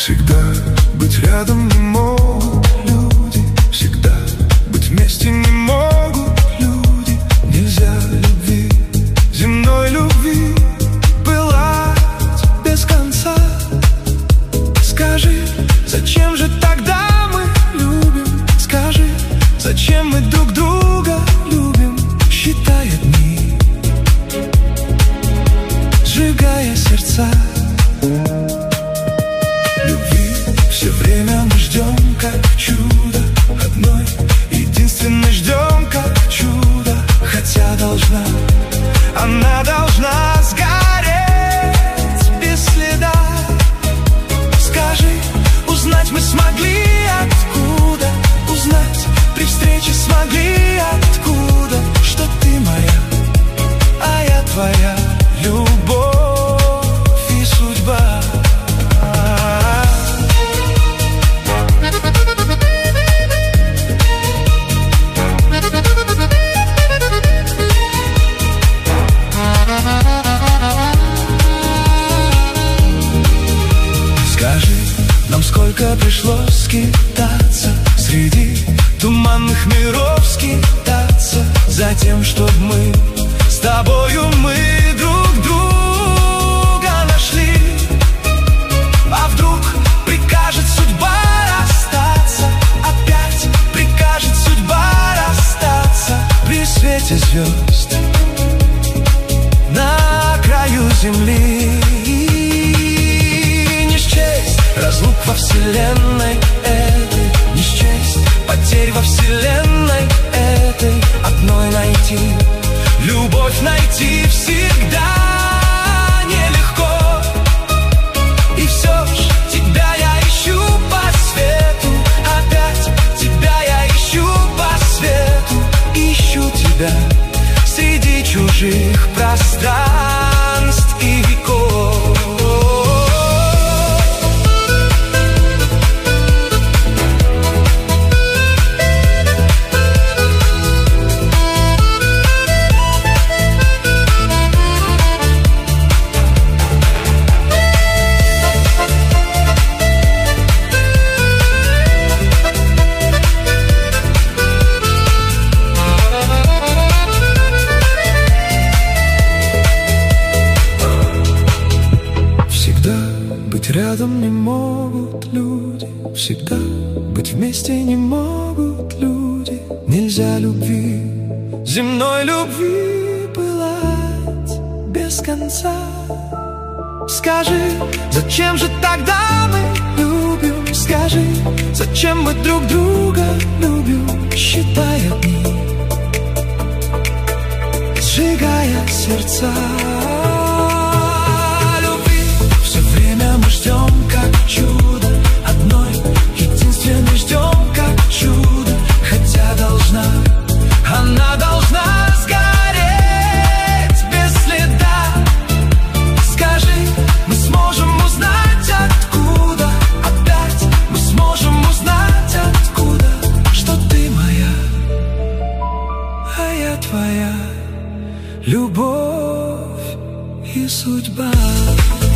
Всегда быть рядом не могут люди, всегда быть вместе не могут люди. Нельзя любви, земной любви, пылать без конца. Скажи, зачем же тогда мы любим? Скажи, зачем мы друг друга любим? Считая дни, сжигая сердца. Любви все время мы ждем, как чудо. Одной единственной ждем, как чудо. Хотя должна, она должна сгореть без следа. Скажи, узнать мы смогли откуда? Узнать при встрече смогли откуда? Что ты моя, а я твоя. Любовь и судьба. Скажи, нам сколько пришлось скитаться среди туманных миров, скитаться за тем, чтоб мы с тобою мы друг друга нашли. А вдруг прикажет судьба расстаться? Опять прикажет судьба расстаться при свете звезд на краю земли. Не счесть разлук во вселенной этой, не счесть потерь во вселенной этой. Одной найти, любовь найти всегда нелегко. И все ж тебя я ищу по свету, опять тебя я ищу по свету. Ищу тебя среди чужих пространств и веков. Рядом не могут люди, всегда быть вместе не могут люди. Нельзя любви, земной любви, пылать без конца. Скажи, зачем же тогда мы любим? Скажи, зачем мы друг друга любим? Считая дни, сжигая сердца. Мы ждем, как чудо, одной единственной ждем, как чудо. Хотя должна, она должна сгореть без следа. Скажи, мы сможем узнать откуда? Опять мы сможем узнать откуда? Что ты моя, а я твоя. Любовь и судьба.